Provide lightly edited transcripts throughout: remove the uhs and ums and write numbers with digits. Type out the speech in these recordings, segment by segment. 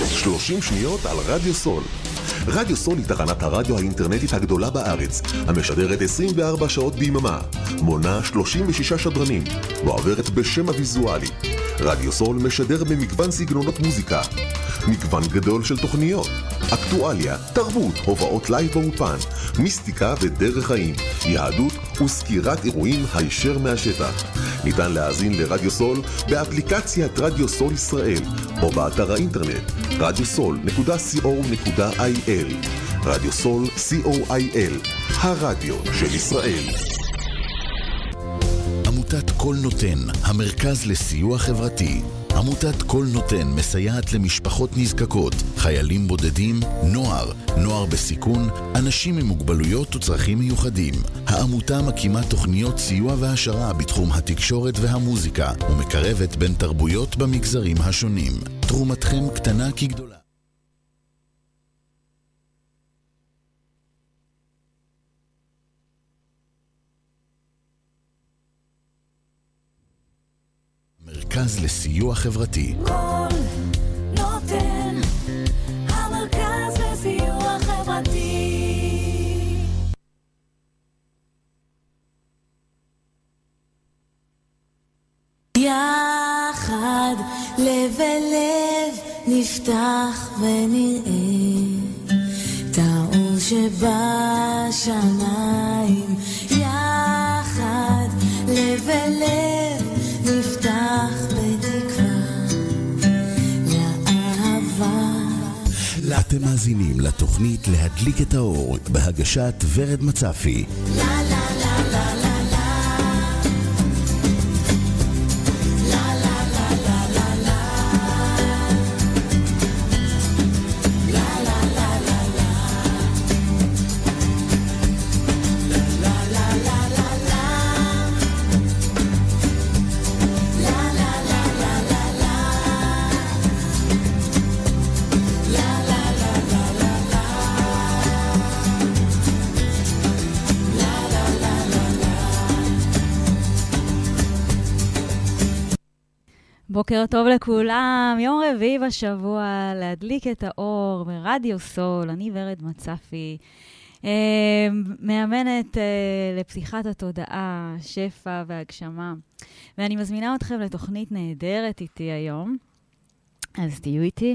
30 שניות על רדיו סול. רדיו סול היא תחנת הרדיו האינטרנטית הגדולה בארץ, המשדרת 24 שעות ביממה, מונה 36 שדרנים, ועוברת בשם הוויזואלי. רדיו סול משדר במגוון סגנונות מוזיקה, מגוון גדול של תוכניות, אקטואליה, תרבות, הובאות לייב באופן, מיסטיקה ודרך חיים, יהדות וסקירת אירועים הישר מהשטח. ניתן להאזין לרדיו סול באפליקציית רדיו סול ישראל או באתר האינטרנט radiosol.co.il. רדיו סול co.il, הרדיו של ישראל. עמותת כל נותן, המרכז לסיוע חברתי. עמותת כל נותן מסייעת למשפחות נזקקות, חיילים בודדים, נוער בסיכון, אנשים עם מוגבלויות וצרכים מיוחדים. העמותה מקימה תוכניות סיוע והשרה בתחום התקשורת והמוזיקה, ומקרבת בין תרבויות במגזרים השונים. תרומתכם קטנה כגדולה. מרכז לסיוע חברתי. כל נותן, המרכז לסיוע חברתי. יחד לב אל לב נפתח ונראה את האור שבשמיים. יחד לב אל לב נפתח בתקווה לאהבה. אתם מאזינים לתוכנית להדליק את האור בהגשת ורד מצפי. לה לה לה לה לה בוקר טוב לכולם, יום רביעי בשבוע, להדליק את האור ברדיו סול. אני ורד מצפי, מאמנת לפתיחת התודעה, שפע והגשמה. ואני מזמינה אתכם לתוכנית נהדרת איתי היום, אז תהיו איתי.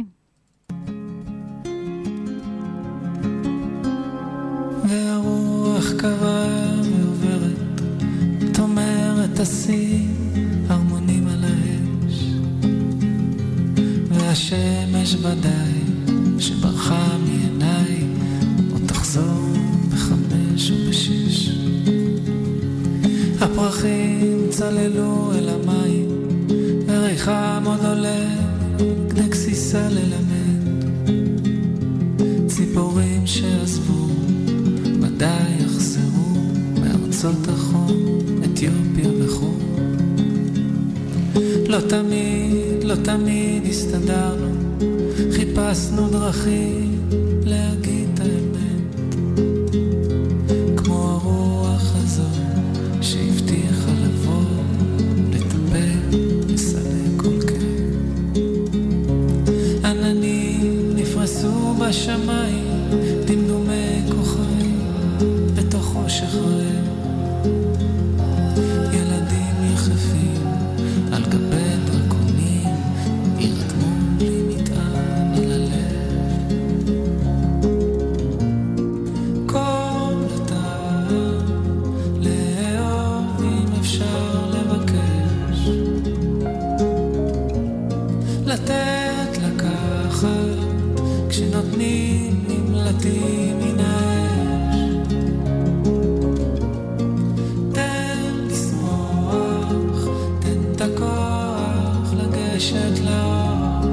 והרוח קרה ועוברת, תאמרת תשים הרמונים על האש, והשמש ודאי שברחה מעיניי, עוד תחזור ב5 וב6. הפרחים צללו אל המים, וריחם עוד עולה כדי כסיסה ללמד. ציפורים שעזבו ודאי יחזרו מארצות החום, אתיופיה וחור. לא תמיד הסתדרנו, חיפשנו דרכים להגיד את האמת, כמו הרוח הזו שהבטיחה לבוא, לטפל, לסלק כל כאב. עננים נפרסו בשמיים, דמדומי כוכבים בתוך חושך רב. ילדים יחפים על גבי דרקונים, ירתמו לי מטען על הלב. כל אדם לאהוב אם אפשר לבקש, לתת לקחת כשנותנים נמלטים מן האש. תן לשמוח, תן את הכוח לגשת לאור,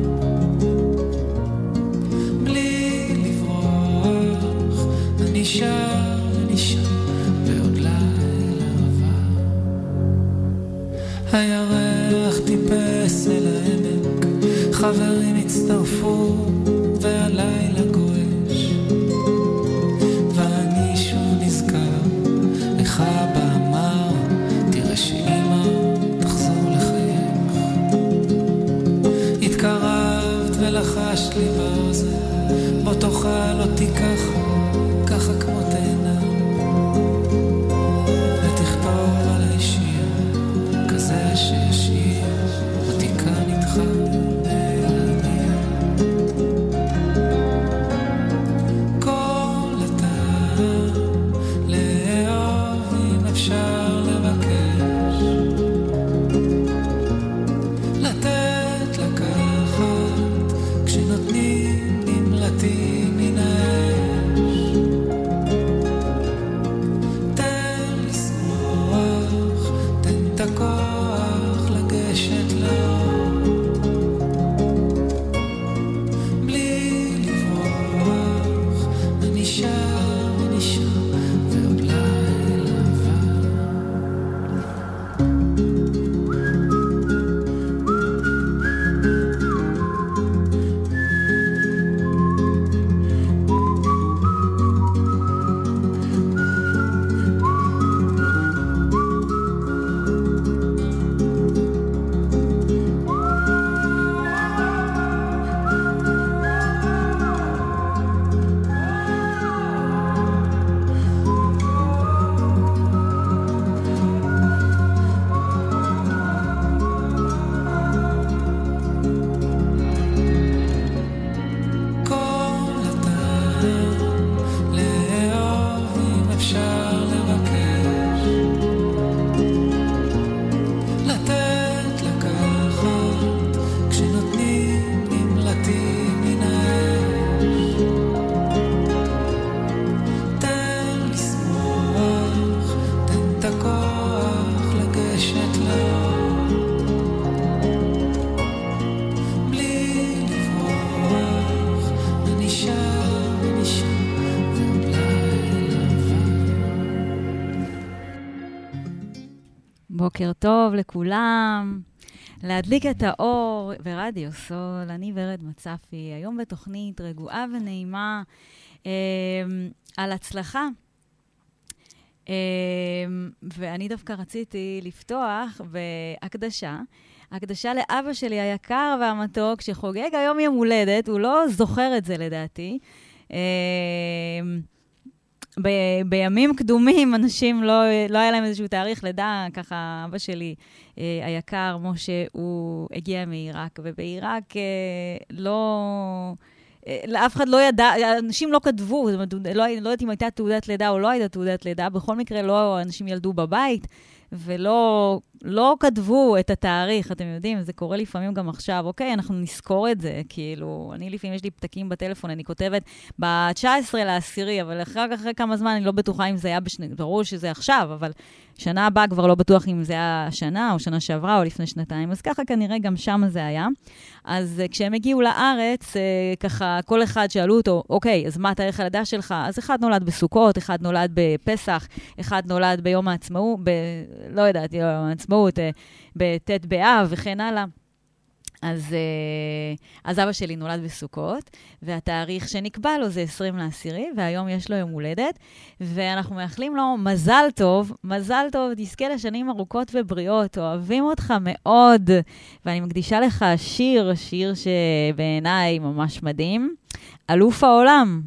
בלי לברוח. אני שר ועוד לילה עבר. הירח טיפס אל העמק, חברים הצטרפו והלילה גועש, ואני שוב נזכר לך באמר, תראה שאמא תחזור לחייך. התקרבת ולחש לי באוזן, בוא תאכל אותי ככה כמו תהנה, ותכתוב עלי שיר כזה שישיר אותי כאן איתך בעלמי. כל הטעם לאהוב אם אפשר לבקש, לתת לקחת כשנותנים נמלטים מן האש, תן לשמוח, תן את הכוח לגשת לאור, בלי לברוח, ונשאר ועוד לילה עבר. בוקר טוב לכולם, להדליק את האור ברדיו סול, אני ורד מצפי, היום בתוכנית רגועה ונעימה על הצלחה. ואני דווקא רציתי לפתוח בהקדשה, הקדשה לאבא שלי היקר והמתוק שחוגג היום יום הולדת, הוא לא זוכר את זה לדעתי. בימים קדומים אנשים לא היה להם איזשהו תאריך לידה, ככה אבא שלי היקר, משה, הוא הגיע מעיראק, ובעיראק לאף אחד לא ידע, אנשים לא כתבו, לא יודעת אם הייתה תעודת לידה או לא הייתה תעודת לידה, בכל מקרה לא אנשים ילדו בבית, ולא כתבו את התאריך, אתם יודעים, זה קורה לפעמים גם עכשיו, אוקיי, אנחנו נזכור את זה, כאילו, אני לפעמים יש לי פתקים בטלפון, אני כותבת ב-19 לעשירי, אבל אחרי כמה זמן אני לא בטוחה אם זה היה ברור שזה עכשיו, אבל שנה הבאה כבר לא בטוח אם זה היה שנה, או שנה שעברה, או לפני שנתיים, אז ככה כנראה גם שם זה היה. אז כשהם הגיעו לארץ, ככה כל אחד שאלו אותו, אוקיי, אז מה תאריך הלידה שלך? אז אחד נולד בסוכות, אחד נולד בפסח, אחד נולד ביום העצמאות, לא יודעת, יום העצמאות, בט' באב וכן הלאה. אז אבא שלי נולד בסוכות, והתאריך שנקבע לו זה 20 לעשירי, והיום יש לו יום הולדת, ואנחנו מאחלים לו מזל טוב, תזכה לשנים ארוכות ובריאות, אוהבים אותך מאוד, ואני מקדישה לך שיר שבעיניי ממש מדהים, אלוף העולם.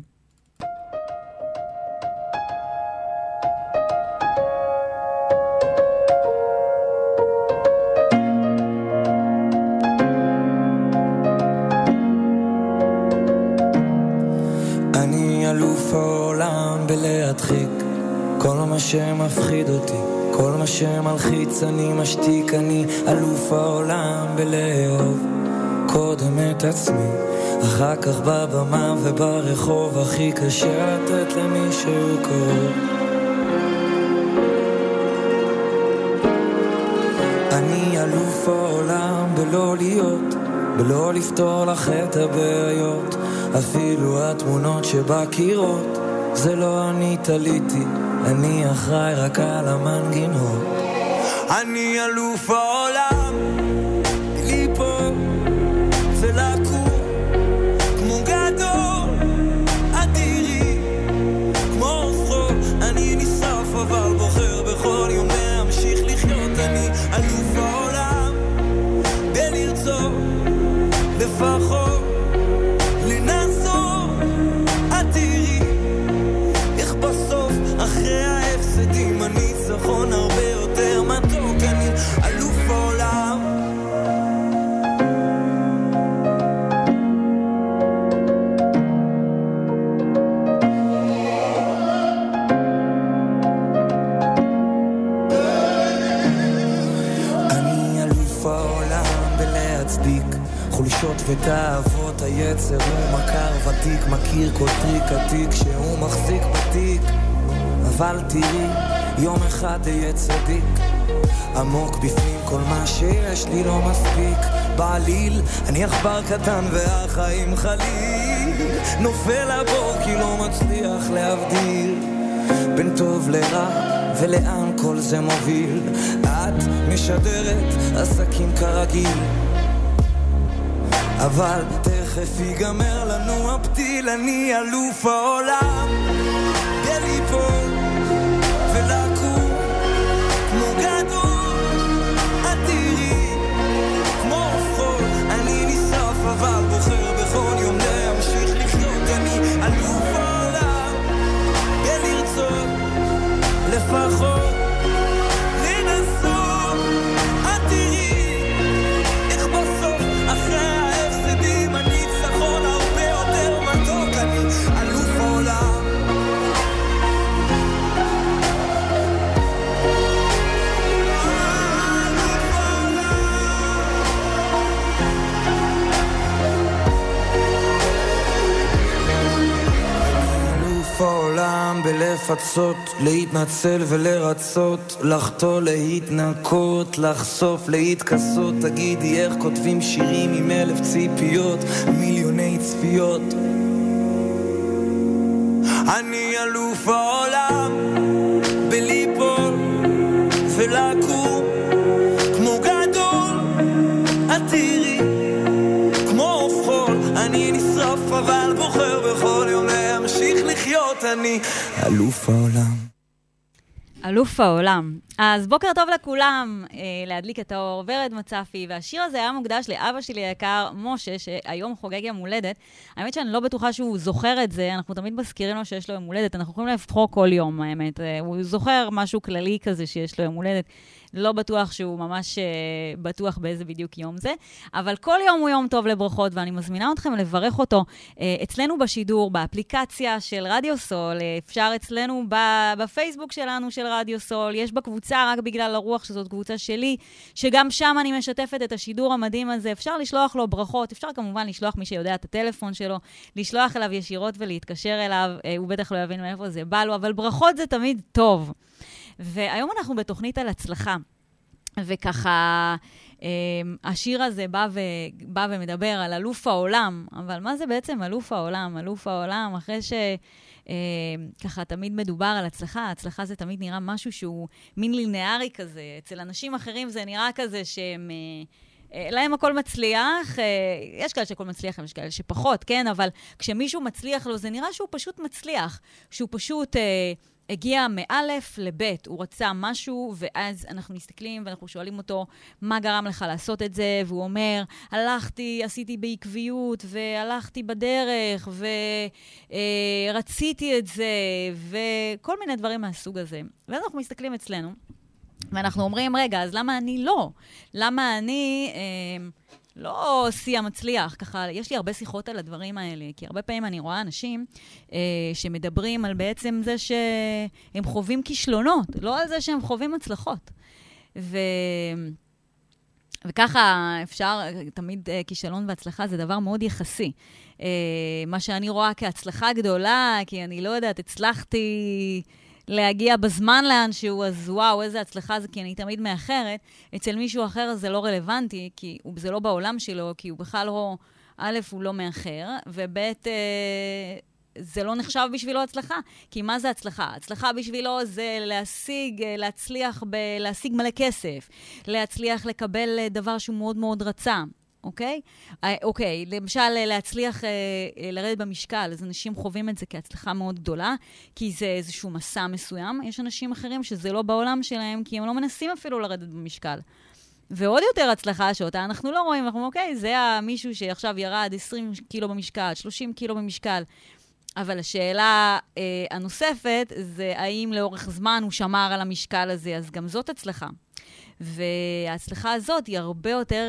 אלוף העולם בלהדחיק כל מה שמפחיד אותי, כל מה שמלחיץ אני משתיק. אני אלוף העולם בלאהוב קודם את עצמי, אחר כך בבמה וברחוב הכי קשה לתת למישהו קרוב. אני אלוף העולם בלא להיות, בלא לפתור לך את הבעיות, אפילו התמונות שבקירות זה לא אני תליתי, אני אחראי רק על המנגינות. אני אלוף העולם ליפול ולקום כמו גדול אדירי, כמו עופרות אני נשרף אבל בוחר בכל יום להמשיך לחיות. אני אלוף העולם בלרצות לפחות האבות היצר הוא מכר ותיק, מכיר כל טריק עתיק שהוא מחזיק בתיק. אבל תראי, יום אחד יהיה צדיק, עמוק בפנים כל מה שיש לי לא מספיק. בעליל, אני עכבר קטן והחיים חליל, נופל לבור כי לא מצליח להבדיל בין טוב לרע ולאן כל זה מוביל. את משדרת עסקים כרגיל, אבל תכף ייגמר לנו הפתיל. אני אלוף העולם בליפול ולקום כמו גדול, את תראי כמו חול. אני נשרף אבל בוחר בכל יום להמשיך לחיות. אני אלוף העולם בלרצות לפחות לנסות. את תראי איך בסוף אחרי ההפסדים הניצחון הרבה יותר מתוק. אני אלוף העולם. העולם בלפצות, להתנצל ולרצות, לחתור להתנקות, לחשוף להתכסות. תגידי איך כותבים שירים עם 1000 ציפיות, מיליוני צפיות. אני אלוף העולם בליפול ולקום כמו גדול, את תראי כמו חול. אני נשרף אבל בוחר בכל יום להמשיך לחיות. אני אלוף העולם. אלוף העולם. אז בוקר טוב לכולם, להדליק את האור, ורד מצפי, והשיר הזה היה מוקדש לאבא שלי היקר, משה, שהיום חוגג יום הולדת. האמת שאני לא בטוחה שהוא זוכר את זה, אנחנו תמיד מזכירים לו שיש לו יום הולדת, אנחנו יכולים לבחור כל יום, האמת. הוא זוכר משהו כללי כזה שיש לו יום הולדת, לא בטוח שהוא ממש בטוח באיזה בדיוק יום זה, אבל כל יום הוא יום טוב לברכות, ואני מזמינה אתכם לברך אותו אצלנו בשידור, באפליקציה של רדיו סול, אפשר אצלנו בפייסבוק שלנו של רדיו סול, יש בקבוצה רק בגלל הרוח שזאת קבוצה שלי, שגם שם אני משתפת את השידור המדהים הזה, אפשר לשלוח לו ברכות, אפשר כמובן לשלוח מי שיודע את הטלפון שלו, לשלוח אליו ישירות ולהתקשר אליו, הוא בטח לא יבין מאיפה זה בא לו, אבל ברכות זה תמיד טוב. והיום אנחנו בתוכנית על הצלחה, וככה השיר הזה בא ומדבר על אלוף העולם, אבל מה זה בעצם אלוף העולם? אלוף העולם, אחרי שככה תמיד מדובר על הצלחה, הצלחה זה תמיד נראה משהו שהוא מין לינארי כזה, אצל אנשים אחרים זה נראה כזה שהם להם הכל מצליח, יש כאלה שהכל מצליח, יש כאלה שפחות, כן? אבל כשמישהו מצליח לו, זה נראה שהוא פשוט מצליח, שהוא פשוט הגיע מאלף לבית, הוא רצה משהו, ואז אנחנו מסתכלים ואנחנו שואלים אותו, מה גרם לך לעשות את זה? והוא אומר, הלכתי, עשיתי בעקביות, והלכתי בדרך, ורציתי את זה, וכל מיני דברים מהסוג הזה. ואז אנחנו מסתכלים אצלנו, ואנחנו אומרים, רגע, אז למה אני לא? למה אני לא שיא המצליח? ככה, יש לי הרבה שיחות על הדברים האלה, כי הרבה פעמים אני רואה אנשים שמדברים על בעצם זה שהם חווים כישלונות, לא על זה שהם חווים הצלחות. וככה אפשר, תמיד כישלון והצלחה זה דבר מאוד יחסי. מה שאני רואה כהצלחה גדולה, כי אני לא יודעת, הצלחתי להגיע בזמן לאנשהו, אז וואו, איזה הצלחה זה, כי אני תמיד מאחרת. אצל מישהו אחר זה לא רלוונטי, כי זה לא בעולם שלו, כי הוא בכלל לא, א', הוא לא מאחר, וב', זה לא נחשב בשבילו הצלחה. כי מה זה הצלחה? הצלחה בשבילו זה להשיג מלא כסף, להצליח לקבל דבר שהוא מאוד מאוד רצה. אוקיי? אוקיי, למשל להצליח לרדת במשקל, אז אנשים חווים את זה כהצלחה מאוד גדולה, כי זה איזשהו מסע מסוים. יש אנשים אחרים שזה לא בעולם שלהם, כי הם לא מנסים אפילו לרדת במשקל. ועוד יותר הצלחה שאותה אנחנו לא רואים, אנחנו אומרים, אוקיי, זה מישהו שעכשיו ירד 20 קילו במשקל, 30 קילו במשקל, אבל השאלה הנוספת זה האם לאורך זמן הוא שמר על המשקל הזה, אז גם זאת הצלחה. וההצלחה הזאת היא הרבה יותר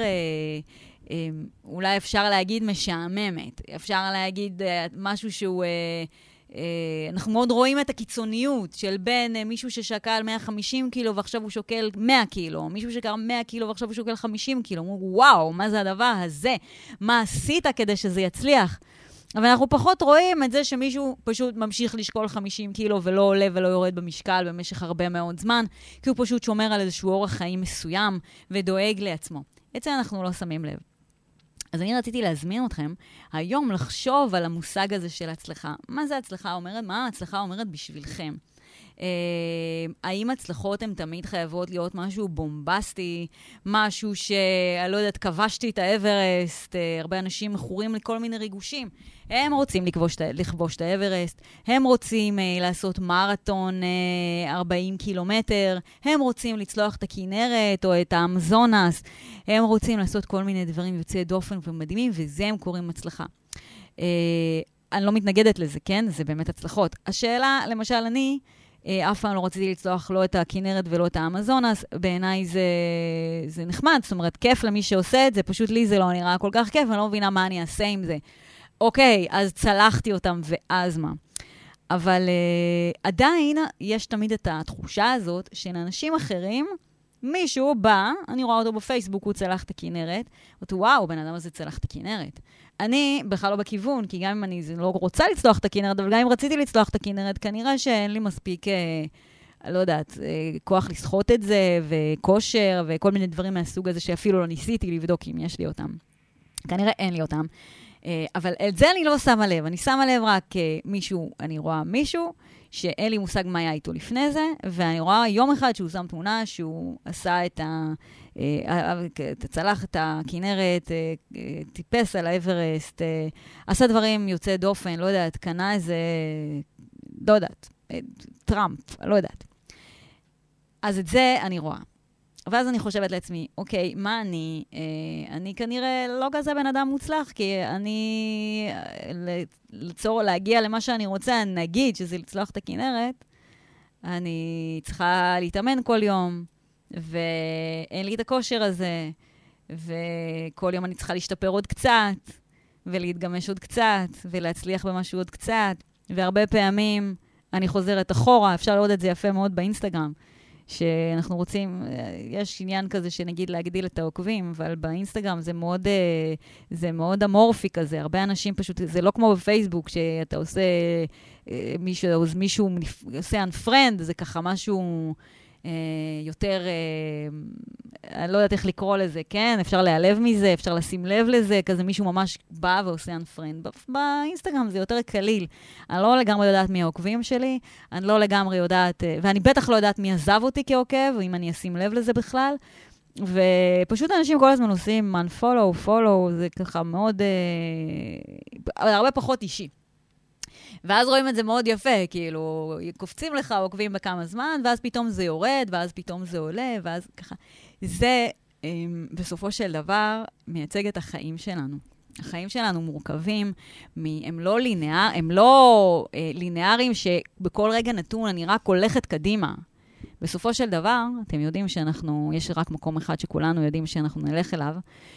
אולי אפשר להגיד משעממת. אפשר להגיד משהו שהוא אנחנו מאוד רואים את הקיצוניות של בין מישהו ששקל 150 קילו ועכשיו הוא שוקל 100 קילו, מישהו שקל 100 קילו ועכשיו הוא שוקל 50 קילו. וואו, מה זה הדבר הזה? מה עשית כדי שזה יצליח? אבל אנחנו פחות רואים את זה שמישהו פשוט ממשיך לשקול 50 קילו ולא עולה ולא יורד במשקל במשך הרבה מאוד זמן, כי הוא פשוט שומר על איזשהו אורח חיים מסוים ודואג לעצמו. את זה אנחנו לא שמים לב. אז אני רציתי להזמין אתכם היום לחשוב על המושג הזה של הצלחה. מה זה הצלחה אומרת? מה ההצלחה אומרת בשבילכם? האם הצלחות הן תמיד חייבות להיות משהו בומבסטי, משהו אני לא יודעת, כבשתי את האברסט, הרבה אנשים מכורים לכל מיני ריגושים. הם רוצים לכבוש את האברסט, הם רוצים לעשות מרתון 40 קילומטר, הם רוצים לצלוח את הכינרת או את האמזונס, הם רוצים לעשות כל מיני דברים יוצאי דופן ומדהימים, וזה הם קוראים הצלחה. אני לא מתנגדת לזה, כן? זה באמת הצלחות. השאלה, למשל, אני אף פעם לא רציתי לצלוח לא את הכינרת ולא את האמזונס, בעיניי זה נחמד, זאת אומרת, כיף למי שעושה את זה, פשוט לי זה לא נראה כל כך כיף, אני לא מבינה מה אני אעשה עם זה. אוקיי, אז צלחתי אותם, ואז מה? אבל עדיין יש תמיד את התחושה הזאת של אנשים אחרים, מישהו בא, אני רואה אותו בפייסבוק, הוא צלח את הכינרת, ואתה וואו, בן אדם הזה צלח את הכינרת. אני בכלל לא בכיוון, כי גם אם אני לא רוצה לצלוח את הכינרת, אבל גם אם רציתי לצלוח את הכינרת, כנראה שאין לי מספיק, לא יודעת, כוח לסחוט את זה, וכושר, וכל מיני דברים מהסוג הזה, שאפילו לא ניסיתי לבדוק אם יש לי אותם. כנראה אין לי אותם. אבל את זה אני לא שמה לב. אני שמה לב רק מישהו, אני רואה מישהו, שאין לי מושג מה היה איתו לפני זה, ואני רואה יום אחד שהוא שם תמונה, שהוא עשה צלח את הכינרת, טיפס על האברסט, עשה דברים יוצאי דופן, לא יודעת, קנה איזה, לא יודעת, טראמפ, לא יודעת. אז את זה אני רואה. ואז אני חושבת לעצמי, אוקיי, מה אני כנראה לא כזה בן אדם מוצלח, כי אני להגיע למה שאני רוצה, נגיד שזה לצלוח את הכינרת, אני צריכה להתאמן כל יום, ואין לי את הכושר הזה, וכל יום אני צריכה להשתפר עוד קצת, ולהתגמש עוד קצת, ולהצליח במשהו עוד קצת, והרבה פעמים אני חוזרת אחורה, אפשר לראות את זה יפה מאוד באינסטגרם, שאנחנו רוצים, יש עניין כזה שנגיד להגדיל את העוקבים, אבל באינסטגרם זה מאוד אמורפי כזה, הרבה אנשים פשוט, זה לא כמו בפייסבוק, שאתה עושה, מישהו עושה unfriend, זה ככה משהו יותר, אני לא יודעת איך לקרוא לזה, כן? אפשר להיעלב מזה, אפשר לשים לב לזה, כזה מישהו ממש בא ועושה unfriend. באינסטגרם זה יותר קליל. אני לא לגמרי יודעת מי העוקבים שלי, אני לא לגמרי יודעת, ואני בטח לא יודעת מי עזב אותי כעוקב, או אם אני אשים לב לזה בכלל. ופשוט אנשים כל הזמן עושים follow, זה ככה מאוד, הרבה פחות אישי. ואז רואים את זה מאוד יפה, כאילו, קופצים לך, עוקבים בכמה זמן, ואז פתאום זה יורד, ואז פתאום זה עולה, ואז ככה. זה, בסופו של דבר, מייצג את החיים שלנו. החיים שלנו מורכבים, הם לא לינאריים שבכל רגע נתון אני רק הולכת קדימה. בסופו של דבר, אתם יודעים יש רק מקום אחד שכולנו יודעים שאנחנו נלך אליו,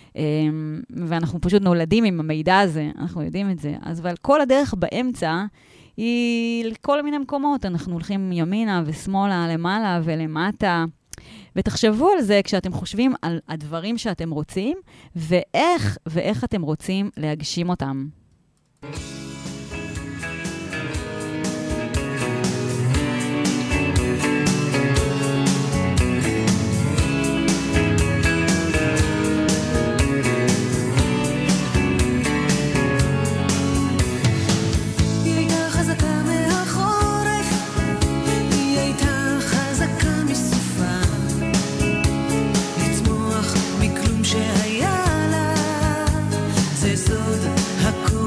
ואנחנו פשוט נולדים עם המידע הזה, אנחנו יודעים את זה. אבל כל הדרך באמצע היא לכל מיני מקומות. אנחנו הולכים ימינה ושמאלה, למעלה ולמטה. ותחשבו על זה כשאתם חושבים על הדברים שאתם רוצים, ואיך אתם רוצים להגשים אותם. זה סוד הכל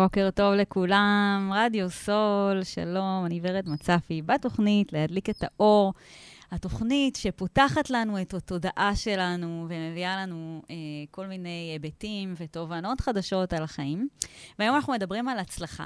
בוקר טוב לכולם, רדיו סול, שלום, אני ורד מצפי, בתוכנית להדליק את האור, התוכנית שפותחת לנו את התודעה שלנו ומביאה לנו כל מיני היבטים ותובנות חדשות על החיים. והיום אנחנו מדברים על הצלחה,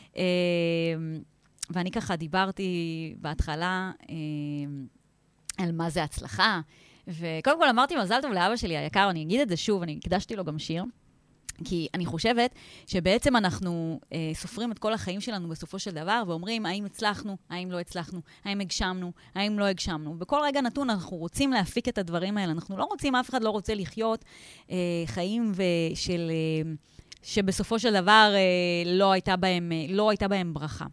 ואני ככה דיברתי בהתחלה על מה זה הצלחה, וקודם כל אמרתי מזל טוב לאבא שלי היקר, אני אגיד את זה שוב, אני הקדשתי לו גם שיר, כי אני חושבת שבעצם אנחנו סופרים את כל החיים שלנו בסופו של דבר, ואומרים האם הצלחנו, האם לא הצלחנו, האם הגשמנו, האם לא הגשמנו. בכל רגע נתון אנחנו רוצים להפיק את הדברים האלה, אנחנו לא רוצים, אף אחד לא רוצה לחיות חיים שבסופו של דבר לא הייתה בהם ברכה.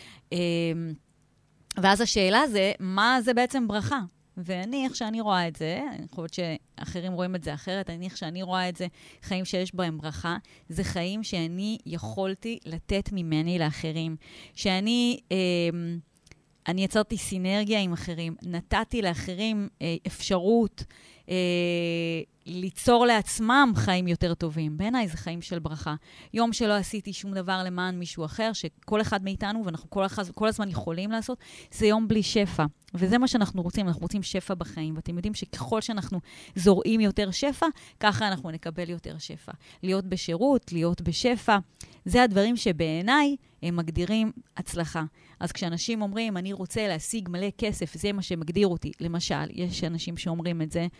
ואז השאלה זה, מה זה בעצם ברכה? ואני, איך שאני רואה את זה, אני חושבת שאחרים רואים את זה אחרת, איך שאני רואה את זה, חיים שיש בהם ברכה, זה חיים שאני יכולתי לתת ממני לאחרים. שאני יצרתי סינרגיה עם אחרים, נתתי לאחרים אפשרות ליצור לעצמם חיים יותר טובים. בעיניי זה חיים של ברכה. יום שלא עשיתי שום דבר למען מישהו אחר, שכל אחד מאיתנו, ואנחנו כל הזמן יכולים לעשות, זה יום בלי שפע. וזה מה שאנחנו רוצים, אנחנו רוצים שפע בחיים. ואתם יודעים שככל שאנחנו זורעים יותר שפע, ככה אנחנו נקבל יותר שפע. להיות בשירות, להיות בשפע, זה הדברים שבעיניי הם מגדירים הצלחה. אז כשאנשים אומרים, אני רוצה להשיג מלא כסף, זה מה שמגדיר אותי. למשל, יש אנשים שאומרים את זה,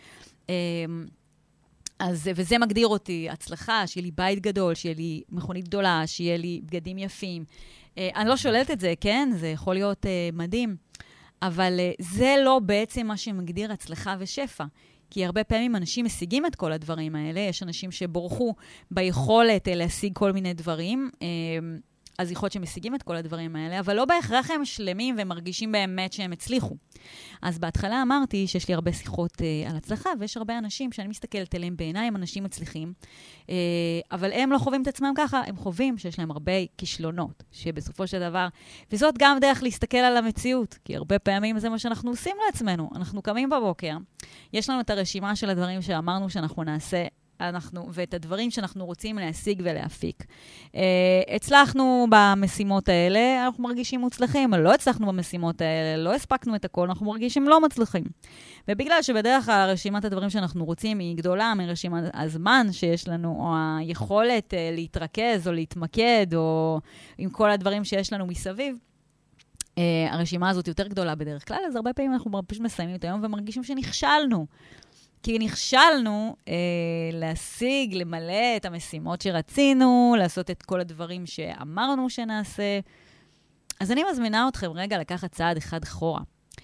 וזה מגדיר אותי, הצלחה, שיהיה לי בית גדול, שיהיה לי מכונית גדולה, שיהיה לי בגדים יפים. אני לא שוללת את זה, כן? זה יכול להיות מדהים. אבל זה לא בעצם מה שמגדיר הצלחה ושפע. כי הרבה פעמים אנשים משיגים את כל הדברים האלה. יש אנשים שבורחו ביכולת להשיג כל מיני דברים. אז יכול להיות שהם משיגים את כל הדברים האלה, אבל לא בהכרח הם שלמים ומרגישים באמת שהם הצליחו. אז בהתחלה אמרתי שיש לי הרבה שיחות על הצלחה, ויש הרבה אנשים שאני מסתכלת עליהם בעיניים, אנשים מצליחים, אבל הם לא חווים את עצמם ככה, הם חווים שיש להם הרבה כישלונות, שבסופו של דבר, וזאת גם דרך להסתכל על המציאות, כי הרבה פעמים זה מה שאנחנו עושים לעצמנו. אנחנו קמים בבוקר, יש לנו את הרשימה של הדברים שאמרנו שאנחנו נעשה, ואת הדברים שאנחנו רוצים להשיג ולהפיק. הצלחנו במשימות האלה, אנחנו מרגישים מוצלחים, אבל לא הצלחנו במשימות האלה, לא הספקנו את הכל, אנחנו מרגישים לא מצליחים. ובגלל שבדרך כלל רשימת הדברים שאנחנו רוצים היא גדולה מרשימת הזמן שיש לנו, או היכולת להתרכז או להתמקד, או עם כל הדברים שיש לנו מסביב, הרשימה הזאת יותר גדולה בדרך כלל, אז הרבה פעמים אנחנו פשוט מסיימים את היום ומרגישים שנכשלנו. כי נכשלנו להשיג, למלא את המשימות שרצינו, לעשות את כל הדברים שאמרנו שנעשה. אז אני מזמינה אתכם רגע לקחת צעד אחד אחורה.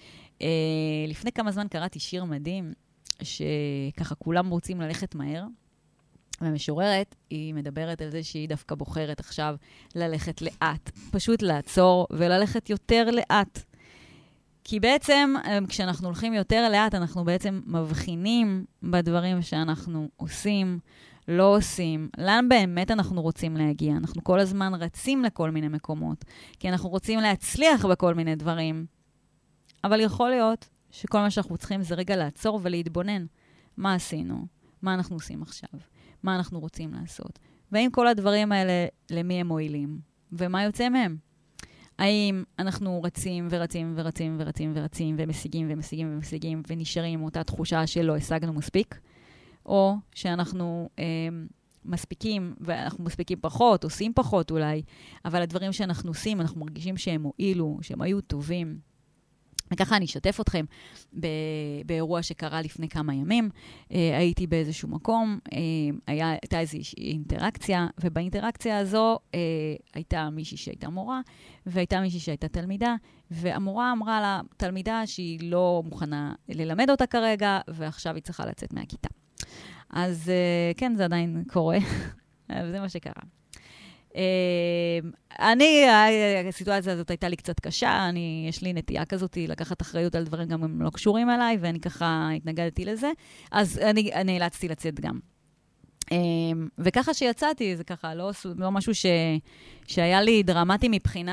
לפני כמה זמן קראתי שיר מדהים, שככה כולם רוצים ללכת מהר, והמשוררת היא מדברת על זה שהיא דווקא בוחרת עכשיו ללכת לאט. פשוט לעצור וללכת יותר לאט. כי בעצם, כשאנחנו הולכים יותר לאט, אנחנו בעצם מבחינים בדברים שאנחנו עושים, לא עושים. לאן באמת אנחנו רוצים להגיע? אנחנו כל הזמן רצים לכל מיני מקומות, כי אנחנו רוצים להצליח בכל מיני דברים. אבל יכול להיות שכל מה שאנחנו צריכים זה רגע לעצור ולהתבונן. מה עשינו? מה אנחנו עושים עכשיו? מה אנחנו רוצים לעשות? ואם כל הדברים האלה, למי הם מועילים? ומה יוצא מהם? האם אנחנו רצים ורצים ורצים ורצים ורצים ומשיגים ומשיגים ומשיגים ונשארים עם אותה תחושה שלא השגנו מספיק, או שאנחנו מספיקים ואנחנו מספיקים פחות, עושים פחות אולי, אבל הדברים שאנחנו עושים, אנחנו מרגישים שהם הועילו, שהם היו טובים. וככה אני אשתף אתכם באירוע שקרה לפני כמה ימים. הייתי באיזשהו מקום, הייתה איזושהי אינטראקציה, ובאינטראקציה הזו הייתה מישהי שהייתה מורה, והייתה מישהי שהייתה תלמידה, והמורה אמרה לתלמידה שהיא לא מוכנה ללמד אותה כרגע, ועכשיו היא צריכה לצאת מהכיתה. אז כן, זה עדיין קורה, וזה מה שקרה. הסיטואציה הזאת הייתה לי קצת קשה, יש לי נטייה כזאת לקחת אחריות על דברים גם הם לא קשורים אליי, ואני ככה התנגדתי לזה, אז אני נאלצתי לצאת גם. וככה שיצאתי, זה ככה לא משהו שהיה לי דרמטי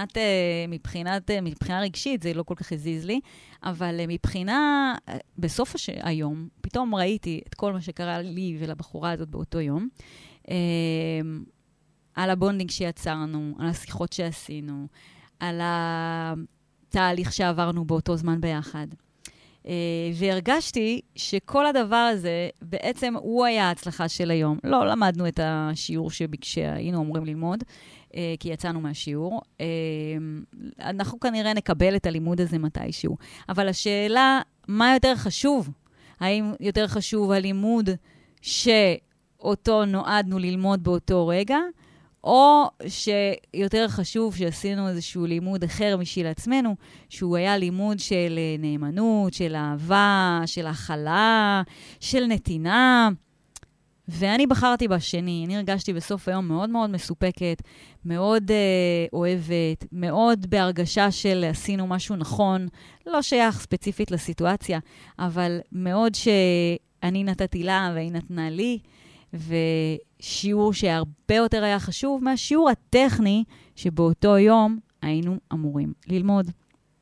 מבחינה רגשית, זה לא כל כך הזיז לי, אבל מבחינה, בסוף היום, פתאום ראיתי את כל מה שקרה לי ולבחורה הזאת באותו יום, על הבונדינג שיצרנו, על השיחות שעשינו, על התהליך שעברנו באותו זמן ביחד. והרגשתי שכל הדבר הזה, בעצם הוא היה ההצלחה של היום. לא למדנו את השיעור שהיינו אמורים ללמוד, כי יצאנו מהשיעור. אנחנו כנראה נקבל את הלימוד הזה מתישהו. אבל השאלה, מה יותר חשוב? האם יותר חשוב הלימוד שאותו נועדנו ללמוד באותו רגע, או שיותר חשוב שעשינו איזשהו לימוד אחר משל עצמנו, שהוא היה לימוד של נאמנות, של אהבה, של הכלה, של נתינה. ואני בחרתי בשני, אני הרגשתי בסוף היום מאוד מאוד מסופקת, מאוד אוהבת, מאוד בהרגשה של עשינו משהו נכון, לא שייך ספציפית לסיטואציה, אבל מאוד שאני נתתי לה והיא נתנה לי, ושיעור שהרבה יותר היה חשוב מהשיעור הטכני שבאותו יום היינו אמורים ללמוד.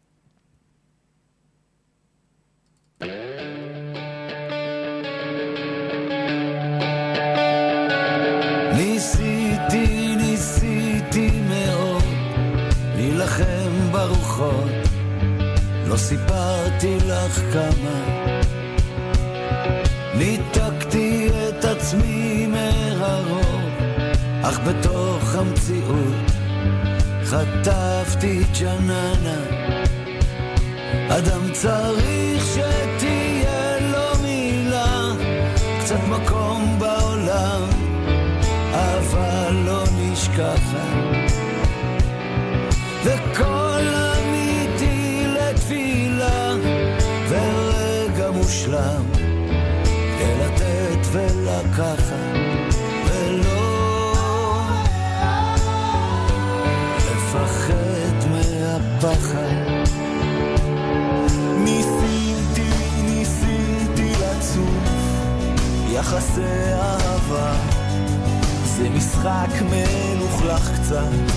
ניסיתי מאוד להילחם ברוחות, לא סיפרתי לך כמה ניתקתי את עצמי מהרוב, אך בתוך המציאות חטפתי ג'ננה. אדם צריך שתהיה לו מילה, קצת מקום בעולם, אבל לא נשכחת, וכל אמיתי לתפילה, ורגע מושלם לתת ולקחת, ולא לפחד מהפחד. ניסיתי לצוף יחסי אהבה, זה משחק מלוכלך קצת,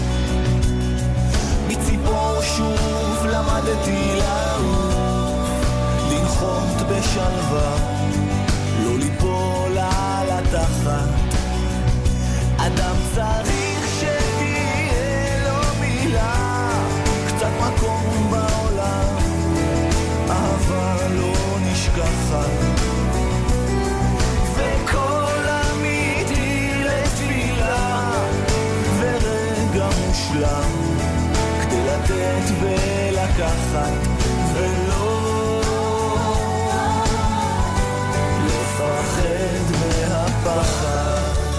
מציפור שוב למדתי לעוף, לנחות בשלווה, לא ליפול על התחת. אדם צריך שתהיה לו מילה, קצת מקום בעולם, אהבה לא נשכחת, וכל אמיתי לתפילה, ורגע מושלם כדי לתת ולקחת, ולא לפחד מהפחד.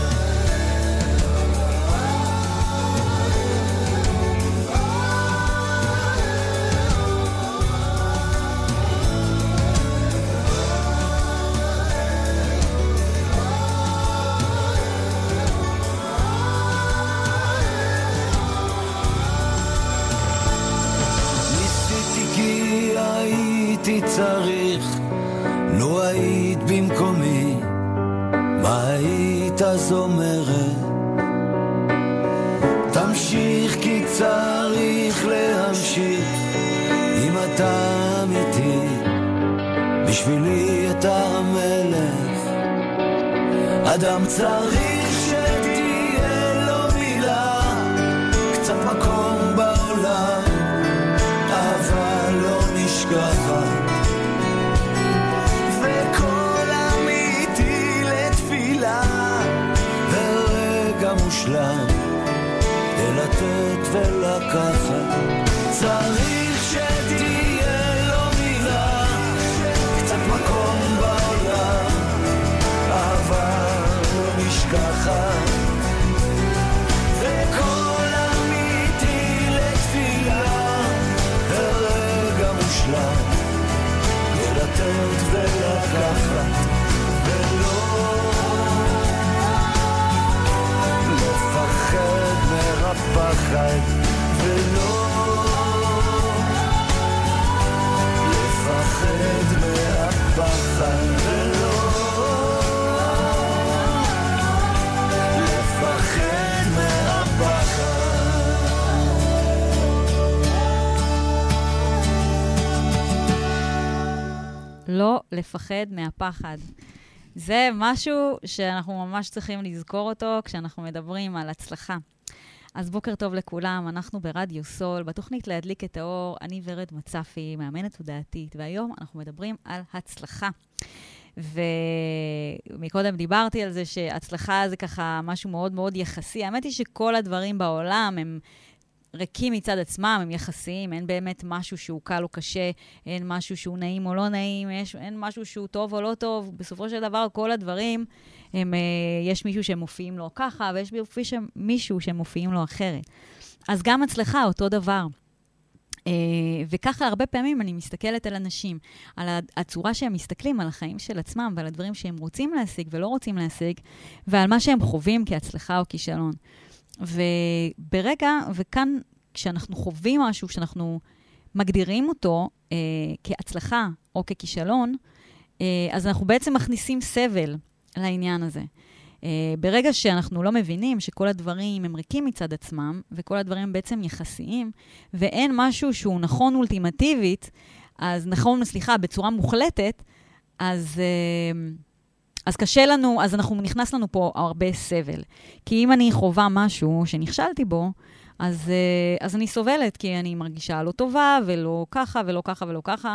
ניסיתי כי הייתי צריך, לא היית במקומי, מה היית אז אומרת? תמשיך כי צריך להמשיך, אם אתה אמיתי, בשבילי אתה המלך. אדם צריך שתהיה לו מילה, קצת מקום בעולם, אהבה לא נשכחת, מושלם לתת ולקחת. צריך שתהיה לו מילה, קצת מקום בעולם, אהבה לא נשכחת, וכל אמיתי לתפילה, ורגע מושלם לתת ולקחת, ולא לפחד מהפחד, ולא לפחד מהפחד, ולא לפחד מהפחד. לא לפחד מהפחד. זה משהו שאנחנו ממש צריכים לזכור אותו כשאנחנו מדברים על הצלחה. אז בוקר טוב לכולם, אנחנו ברדיו סול, בתוכנית להדליק את האור, אני ורד מצפי, מאמנת תודעתית, והיום אנחנו מדברים על הצלחה. ומקודם דיברתי על זה שהצלחה זה ככה משהו מאוד מאוד יחסי. האמת היא שכל הדברים בעולם הם ריקים מצד עצמם, הם יחסיים, אין באמת משהו שהוא קל או קשה, אין משהו שהוא נעים או לא נעים, אין משהו שהוא טוב או לא טוב. בסופו של דבר כל הדברים, יש מישהו שמופיעים לו ככה, ויש מישהו שמופיעים לו אחרת. אז גם הצלחה אותו דבר. וככה הרבה פעמים אני מסתכלת על אנשים, על הצורה שהם מסתכלים על החיים של עצמם ועל הדברים שהם רוצים להשיג ולא רוצים להשיג, ועל מה שהם חווים כהצלחה או כישלון. וברגע, וכאן כשאנחנו חווים משהו, כשאנחנו מגדירים אותו כהצלחה או ככישלון, אז אנחנו בעצם מכניסים סבל לעניין הזה. ברגע שאנחנו לא מבינים שכל הדברים הם ריקים מצד עצמם, וכל הדברים בעצם יחסיים, ואין משהו שהוא נכון אולטימטיבית, אז נכון, בצורה מוחלטת, אז קשה לנו, אז נכנס לנו פה הרבה סבל. כי אם אני חווה משהו שנכשלתי בו, אז אני סובלת, כי אני מרגישה לא טובה, ולא ככה, ולא ככה, ולא ככה,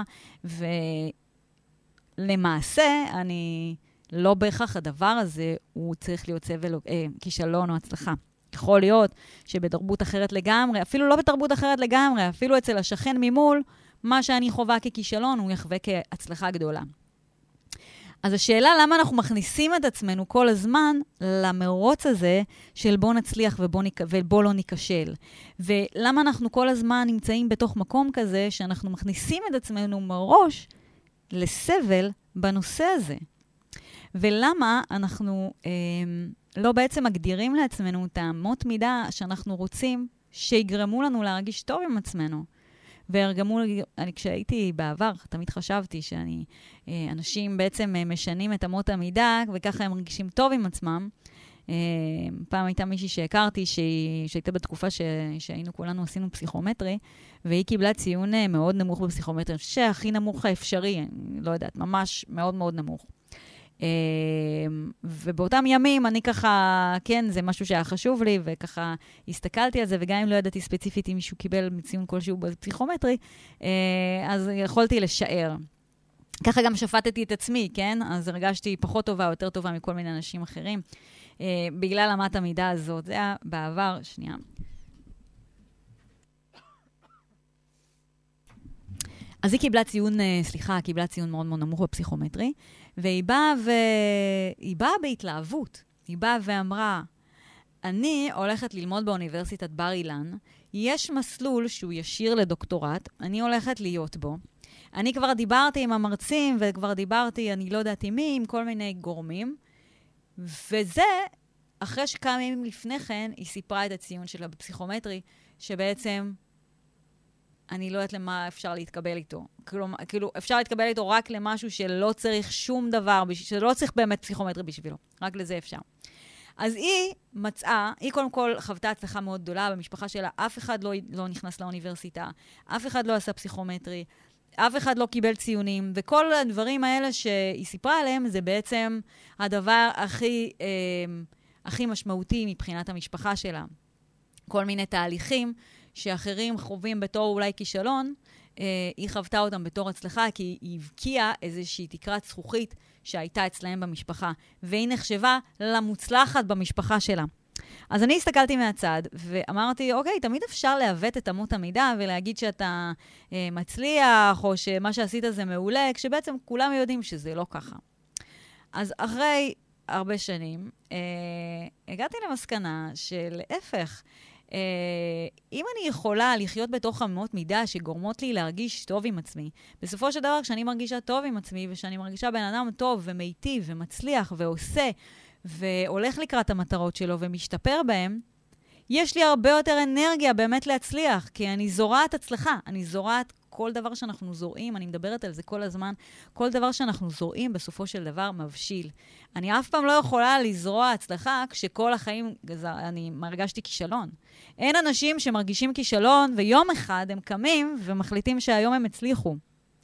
ולמעשה, לא בהכרח הדבר הזה, הוא צריך להיות סבל, כישלון או הצלחה. יכול להיות שבתרבות אחרת לגמרי, אפילו לא בתרבות אחרת לגמרי, אפילו אצל השכן ממול, מה שאני חווה ככישלון, הוא יחווה כהצלחה גדולה. אז השאלה למה אנחנו מכניסים את עצמנו כל הזמן למרוץ הזה של בוא נצליח ובוא לא ניכשל. ולמה אנחנו כל הזמן נמצאים בתוך מקום כזה שאנחנו מכניסים את עצמנו מראש לסבל בנושא הזה. ולמה אנחנו לא בעצם מגדירים לעצמנו את האמות מידה שאנחנו רוצים שיגרמו לנו להרגיש טוב עם עצמנו. כשהייתי בעבר, תמיד חשבתי אנשים בעצם משנים את אמות המידה, וככה הם מרגישים טוב עם עצמם. פעם הייתה מישהי שהכרתי, שהייתה בתקופה שהיינו כולנו עשינו פסיכומטרי, והיא קיבלה ציון מאוד נמוך בפסיכומטרי, שהכי נמוך האפשרי, אני לא יודעת, ממש מאוד מאוד נמוך. ובאותם ימים אני ככה, כן, זה משהו שהיה חשוב לי, וככה הסתכלתי על זה, וגם אם לא ידעתי ספציפית אם מישהו קיבל ציון כלשהו בפסיכומטרי, אז יכולתי לשער. ככה גם שפטתי את עצמי, כן? אז הרגשתי פחות טובה או יותר טובה מכל מיני אנשים אחרים, בגלל אמת המידה הזאת. זה היה בעבר, שנייה. אז היא קיבלה ציון מאוד מאוד נמוך בפסיכומטרי, והיא באה בהתלהבות. היא באה ואמרה, אני הולכת ללמוד באוניברסיטת בר אילן, יש מסלול שהוא ישיר לדוקטורט, אני הולכת להיות בו. אני כבר דיברתי עם המרצים, וכבר דיברתי, אני לא יודעת עם מי, עם כל מיני גורמים, וזה, אחרי שכמה ימים לפני כן, היא סיפרה את הציון שלה בפסיכומטרי, שבעצם אני לא יודעת למה אפשר להתקבל איתו. כאילו, אפשר להתקבל איתו רק למשהו שלא צריך שום דבר, שלא צריך באמת פסיכומטרי בשבילו. רק לזה אפשר. אז היא קודם כל חוותה הצלחה מאוד גדולה במשפחה שלה, אף אחד לא נכנס לאוניברסיטה, אף אחד לא עשה פסיכומטרי, אף אחד לא קיבל ציונים, וכל הדברים האלה שהיא סיפרה עליהם, זה בעצם הדבר הכי משמעותי מבחינת המשפחה שלה. כל מיני תהליכים שאחרים חווים בתור אולי כישלון, היא חוותה אותם בתור הצלחה, כי היא הבקיעה איזושהי תקרת זכוכית שהייתה אצלהם במשפחה, והיא נחשבה למוצלחת במשפחה שלה. אז אני הסתכלתי מהצד, ואמרתי, אוקיי, תמיד אפשר להוות את אמות המידה, ולהגיד שאתה מצליח, או שמה שעשית זה מעולה, כשבעצם כולם יודעים שזה לא ככה. אז אחרי הרבה שנים, הגעתי למסקנה שלהפך, אם אני יכולה לחיות בתוך אמות מידה שגורמות לי להרגיש טוב עם עצמי, בסופו של דבר, כשאני מרגישה טוב עם עצמי, ושאני מרגישה בן אדם טוב ומיטיב ומצליח ועושה, והולך לקראת המטרות שלו ומשתפר בהם, יש לי הרבה יותר אנרגיה באמת להצליח, כי אני זורעת הצלחה, אני זורעת כל דבר שאנחנו זורעים, אני מדברת על זה כל הזמן, כל דבר שאנחנו זורעים בסופו של דבר מבשיל. אני אף פעם לא יכולה לזרוע הצלחה כשכל החיים אני מרגשתי כישלון. אין אנשים שמרגישים כישלון ויום אחד הם קמים ומחליטים שהיום הם הצליחו.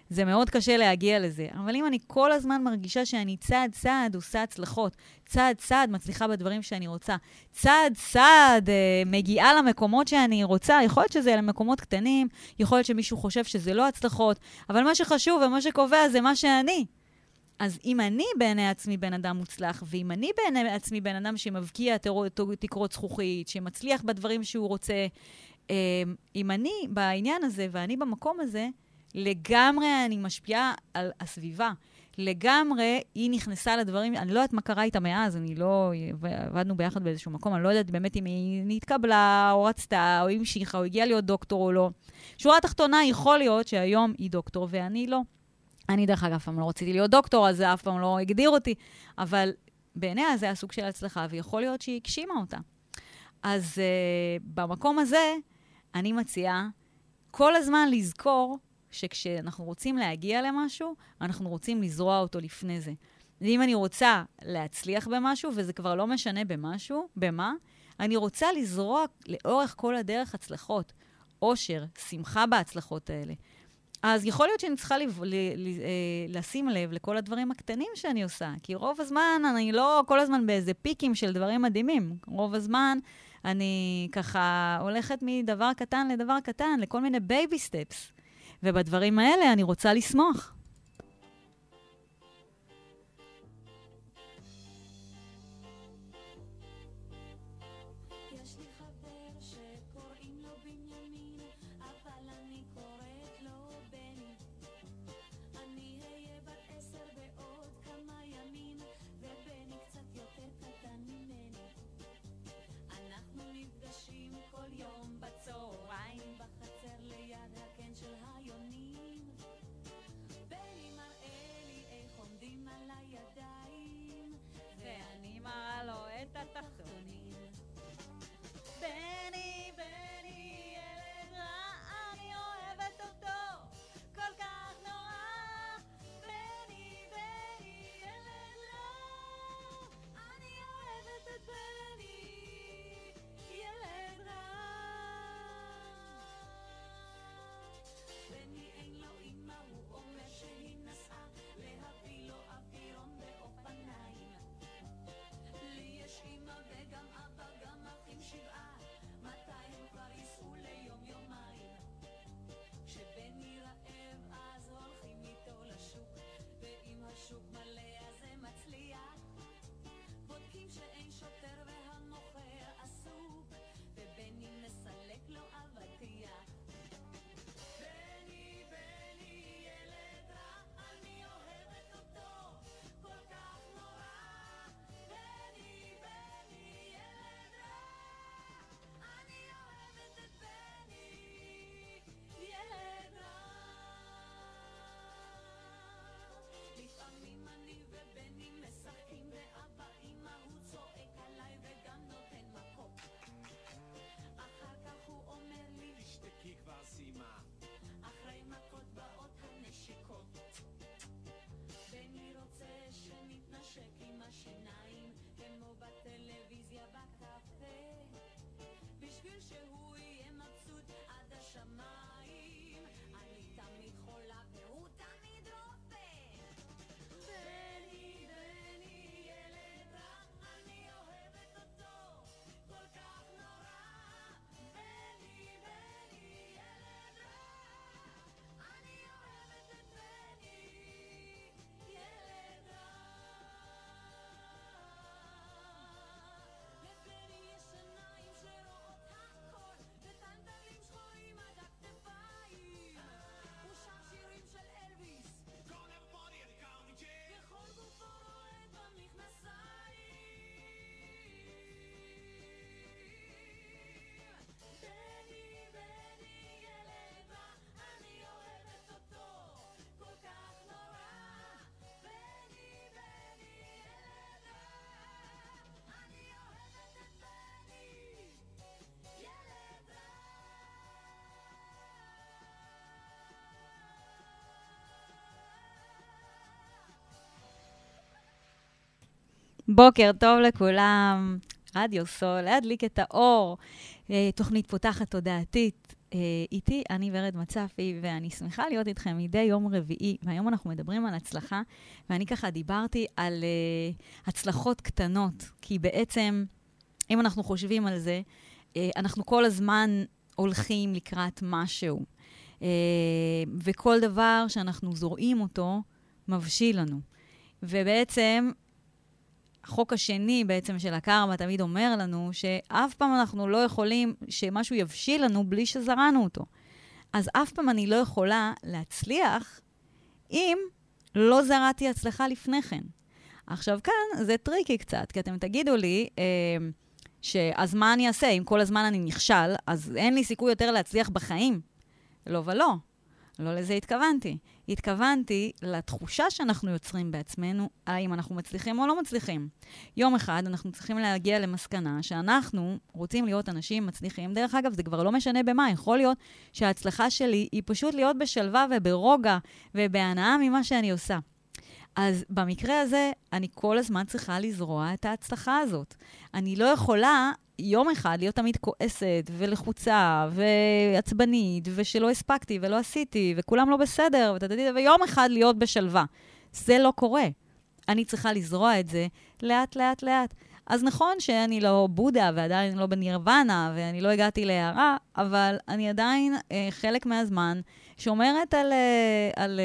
זה מאוד קשה להגיע לזה. אבל אם אני כל הזמן מרגישה שאני צעד צעד עושה הצלחות, צעד צעד מצליחה בדברים שאני רוצה, צעד צעד מגיעה למקומות שאני רוצה, יכול להיות שזה למקומות קטנים, יכול להיות שמישהו חושב שזה לא הצלחות, אבל מה שחשוב ומה שקובע זה מה שאני. אז אם אני בעיני עצמי בן אדם מוצלח, ואם אני בעיני עצמי בן אדם שמבקיע תקרות זכוכית, שמצליח בדברים שהוא רוצה, אם אני בעניין הזה ואני במקום הזה, לגמרי אני משפיעה על הסביבה. לגמרי היא נכנסה לדברים, אני לא יודעת מה קרה איתה מאז, אני לא, עבדנו ביחד באיזשהו מקום, אני לא יודעת באמת אם היא נתקבלה או רצתה, או המשיכה, או הגיעה להיות דוקטור או לא. שורה התחתונה, יכול להיות שהיום היא דוקטור ואני לא. אני דרך אגב, אף פעם לא רציתי להיות דוקטור, אז זה אף פעם לא הגדיר אותי, אבל בעיניה זה הסוג של הצלחה, ויכול להיות שהיא הגשימה אותה. אז במקום הזה, אני מציעה כל הזמן לזכור שכשאנחנו רוצים להגיע למשהו, אנחנו רוצים לזרוע אותו לפני זה. ואם אני רוצה להצליח במשהו, וזה כבר לא משנה במשהו, במה, אני רוצה לזרוע לאורך כל הדרך הצלחות, אושר, שמחה בהצלחות האלה. אז יכול להיות שאני צריכה לשים לב לכל הדברים הקטנים שאני עושה, כי רוב הזמן אני לא כל הזמן באיזה פיקים של דברים מדהימים. רוב הזמן אני ככה הולכת מדבר קטן לדבר קטן, לכל מיני בייבי סטפס. ובדברים האלה אני רוצה לשמוח. בוקר טוב לכולם, רדיו סול, להדליק את האור, תוכנית פותחת תודעתית. איתי, אני ורד מצפי, ואני שמחה להיות איתכם מדי יום רביעי, והיום אנחנו מדברים על הצלחה, ואני ככה דיברתי על הצלחות קטנות, כי בעצם, אם אנחנו חושבים על זה, אנחנו כל הזמן הולכים לקראת משהו, וכל דבר שאנחנו זורעים אותו, מבשיל לנו. ובעצם, החוק השני בעצם של הקרמה תמיד אומר לנו שאף פעם אנחנו לא יכולים שמשהו יבשיל לנו בלי שזרענו אותו. אז אף פעם אני לא יכולה להצליח אם לא זרעתי הצלחה לפני כן. עכשיו כאן זה טריקי קצת, כי אתם תגידו לי אז מה אני אעשה? אם כל הזמן אני נכשל, אז אין לי סיכוי יותר להצליח בחיים. לא ולא. לא לזה התכוונתי. התכוונתי לתחושה שאנחנו יוצרים בעצמנו, האם אנחנו מצליחים או לא מצליחים. יום אחד אנחנו צריכים להגיע למסקנה שאנחנו רוצים להיות אנשים מצליחים. דרך אגב, זה כבר לא משנה במה. יכול להיות שההצלחה שלי היא פשוט להיות בשלווה וברוגע ובהנאה ממה שאני עושה. אז במקרה הזה, אני כל הזמן צריכה לזרוע את ההצלחה הזאת. אני לא יכולה יום אחד להיות תמיד כועסת ולחוצה ועצבנית ושלא הספקתי ולא עשיתי וכולם לא בסדר ויום אחד להיות בשלווה. זה לא קורה. אני צריכה לזרוע את זה לאט לאט לאט. אז נכון שאני לא בודה ועדיין לא בנירוונה ואני לא הגעתי להערה, אבל אני עדיין חלק מהזמן שומרת על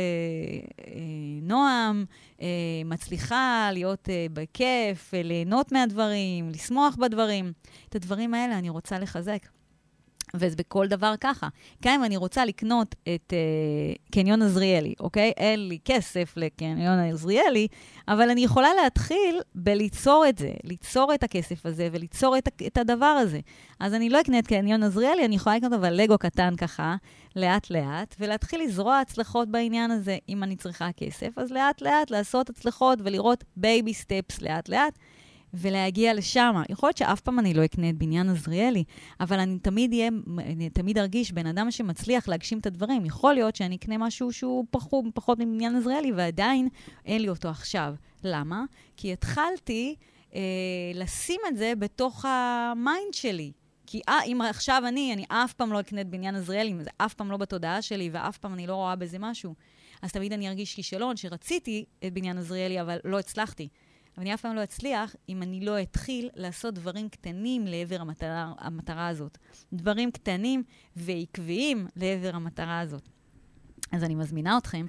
נועם, מצליחה להיות בכיף, ליהנות מהדברים, לשמוח בדברים. את הדברים האלה אני רוצה לחזק. וזה בכל דבר ככה. גם אם אני רוצה לקנות את קניון עזריאלי, אוקיי? אין לי כסף לקניון עזריאלי, אבל אני יכולה להתחיל בליצור את זה, ליצור את הכסף הזה וליצור את הדבר הזה. אז אני לא אקנה את קניון עזריאלי, אני יכולה לקנות אבל לגו קטן ככה, לאט לאט, ולהתחיל לזרוע הצלחות בעניין הזה. אם אני צריכה כסף, אז לאט לאט לעשות הצלחות ולראות בייבי סטפס לאט לאט, ולהגיע לשם. יכול להיות שאף פעם אני לא אקנה את בניין עזריאלי, אבל אני תמיד ארגיש בן אדם שמצליח להגשים את הדברים. יכול להיות שאני אקנה משהו שהוא פחות מבניין עזריאלי, ועדיין אין לי אותו עכשיו. למה? כי התחלתי לשים את זה בתוך המיינד שלי. כי אם עכשיו אני אף פעם לא אקנה את בניין עזריאלי, זה אף פעם לא בתודעה שלי, ואף פעם אני לא רואה בזה משהו. אז תמיד אני ארגיש כישלון שרציתי את בניין עזריאלי, אבל לא הצלחתי. אבל אני אף פעם לא אצליח אם אני לא אתחיל לעשות דברים קטנים לעבר המטרה הזאת. דברים קטנים ועקביים לעבר המטרה הזאת. אז אני מזמינה אתכם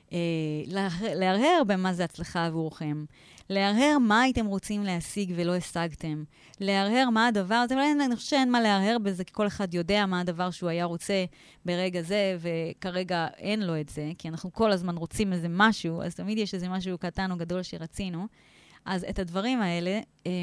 להרהר במה זה הצלחה עבורכם. להרהר מה הייתם רוצים להשיג ולא השגתם. להרהר מה הדבר הזה. אני חושב שאין מה להרהר בזה, כי כל אחד יודע מה הדבר שהוא היה רוצה ברגע זה, וכרגע אין לו את זה, כי אנחנו כל הזמן רוצים איזה משהו, אז תמיד יש איזה משהו קטן או גדול שרצינו. אז את הדברים האלה,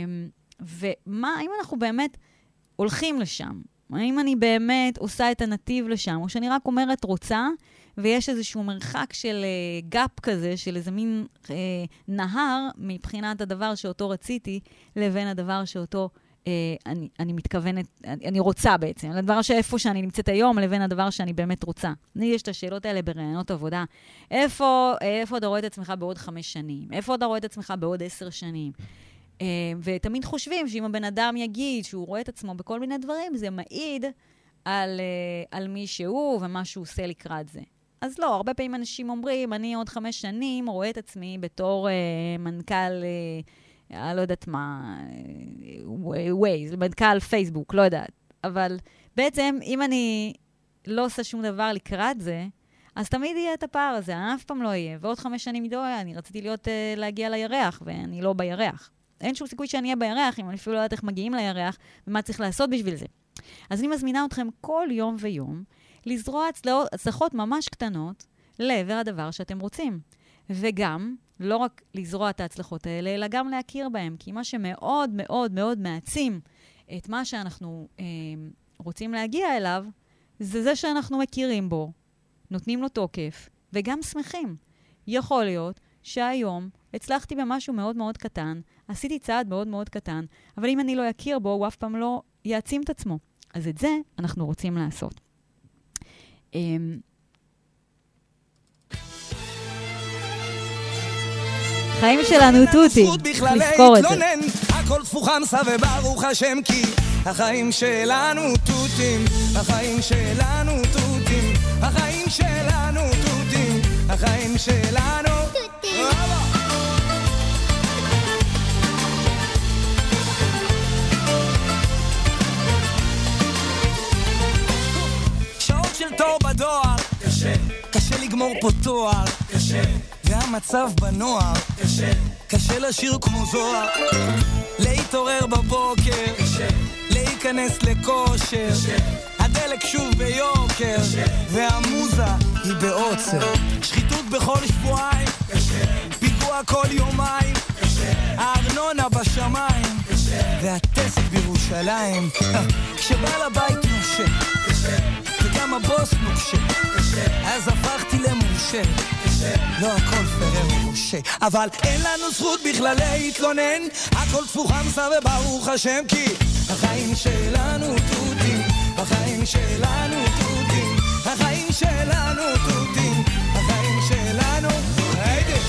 אם אנחנו באמת הולכים לשם, האם אני באמת עושה את הנתיב לשם, או שאני רק אומרת רוצה, ויש איזשהו מרחק של גאפ כזה, של איזה מין נהר, מבחינת הדבר שאותו רציתי, לבין הדבר שאותו אני מתכוונת, אני רוצה בעצם, לדבר שאיפה שאני נמצאת היום, לבין הדבר שאני באמת רוצה. יש את השאלות האלה ברעיונות עבודה. איפה אתה רואה את עצמך בעוד 5 שנים? איפה אתה רואה את עצמך בעוד 10 שנים? ותמיד חושבים שאם הבן אדם יגיד שהוא רואה את עצמו בכל מיני דברים, זה מעיד על מי שהוא ומה שהוא עושה לקראת זה. אז לא, הרבה פעמים אנשים אומרים, אני עוד 5 שנים רואה את עצמי בתור מנכ"ל, לא יודעת מה, ווייז, מנכ"ל פייסבוק, לא יודעת. אבל בעצם, אם אני לא עושה שום דבר לקראת זה, אז תמיד יהיה את הפער הזה, אני אף פעם לא יהיה. ועוד 5 שנים ידוע, אני רציתי להגיע לירח, ואני לא בירח. אין שום סיכוי שאני אהיה בירח, אם אני אפילו לא יודעת איך מגיעים לירח, ומה צריך לעשות בשביל זה. אז אני מזמינה אתכם כל יום ויום, לזרוע הצלחות ממש קטנות, לעבר הדבר שאתם רוצים. וגם, לא רק לזרוע את ההצלחות האלה, אלא גם להכיר בהם, כי מה שמאוד מאוד מאוד מעצים את מה שאנחנו רוצים להגיע אליו, זה שאנחנו מכירים בו, נותנים לו תוקף, וגם שמחים. יכול להיות שהיום הצלחתי במשהו מאוד מאוד קטן, עשיתי צעד מאוד מאוד קטן, אבל אם אני לא אכיר בו, הוא אף פעם לא יעצים את עצמו. אז את זה אנחנו רוצים לעשות. החיים שלנו תותים, נזכור את זה. הכל תפוחמסה וברוך השם כי החיים שלנו תותים, החיים שלנו תותים, החיים שלנו תותים, החיים שלנו תותים. שעות של תור בדואר, קשה, קשה לגמור פה תואר, קשה, והמצב בנוער, קשה, קשה לשיר כמו זוהר, להתעורר בבוקר, קשה, להיכנס לכושר, קשה, הדלק שוב ביוקר, קשה, והמוזה היא בעוצר, שחיתות בכל שבועיים, קשה, פיגוע כל יומיים, קשה, הארנונה בשמיים, קשה, והטסק בירושלים, כשבא לבית נושה, קשה, וגם הבוס נוקשה, קשה, אז הפכתי למורשה, לא הכל פרר ומשה, אבל אין לנו זכות בכלל להתלונן, הכל תפוחמסה וברוך השם כי החיים שלנו תותים, החיים שלנו תותים, החיים שלנו תותים, החיים שלנו היידה.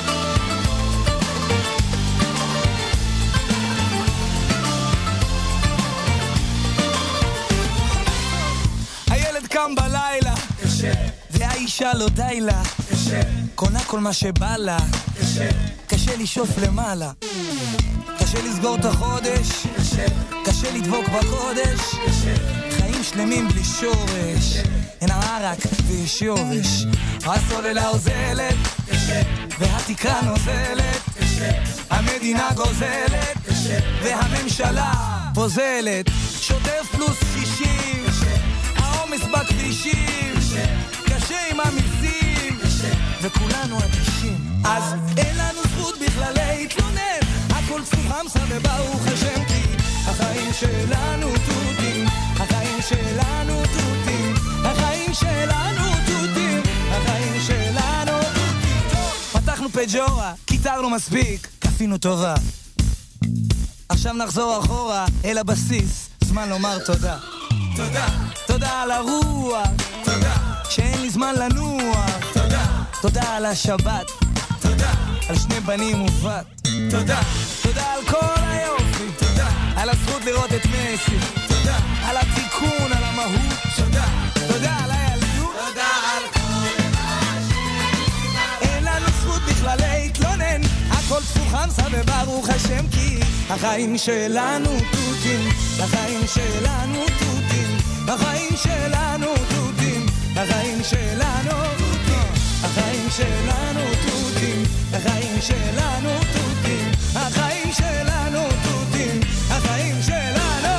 הילד קם בלילה, קשה, והאישה לא די לה, קשה, קונה כל מה שבא לה, קשה, קשה לשאוף למעלה, קשה לסגור את החודש, קשה, קשה לדבוק בקודש, קשה, חיים שלמים בלי שורש, אין הערק ויש יורש, הסוללה עוזלת, קשה, והתקרה נוזלת, קשה, המדינה גוזלת, קשה, והממשלה פוזלת, שוטף פלוס 60, קשה, העומס בכבישים, קשה עם המיסים, וכולנו אדישים, אז אין לנו זכות בכלל להתלונן, הכל תפוחמסה וברוך השם כי החיים שלנו תותים, החיים שלנו תותים, החיים שלנו תותים, החיים שלנו תותים. פתחנו פג'ורה, קיטרנו מספיק, כפינו טובה, עכשיו נחזור אחורה אל הבסיס, זמן לומר תודה, תודה, תודה על הרוח, תודה, שאין לי זמן לנוע, תודה, תודה על השבת, תודה, על שני בנים ובת, תודה, תודה על כל היופי, תודה, על הזכות לראות את מסי, תודה, על התיקון, על המהות, תודה, תודה על הילדות, תודה על כל אין לנו זכות בכלל להתלונן, הכל תפוחמסה וברוך השם כי החיים שלנו תותים, החיים שלנו תותים, החיים שלנו תותים, החיים שלנו תותים, החיים שלנו תותים, החיים שלנו תותים, החיים שלנו תותים, החיים שלנו.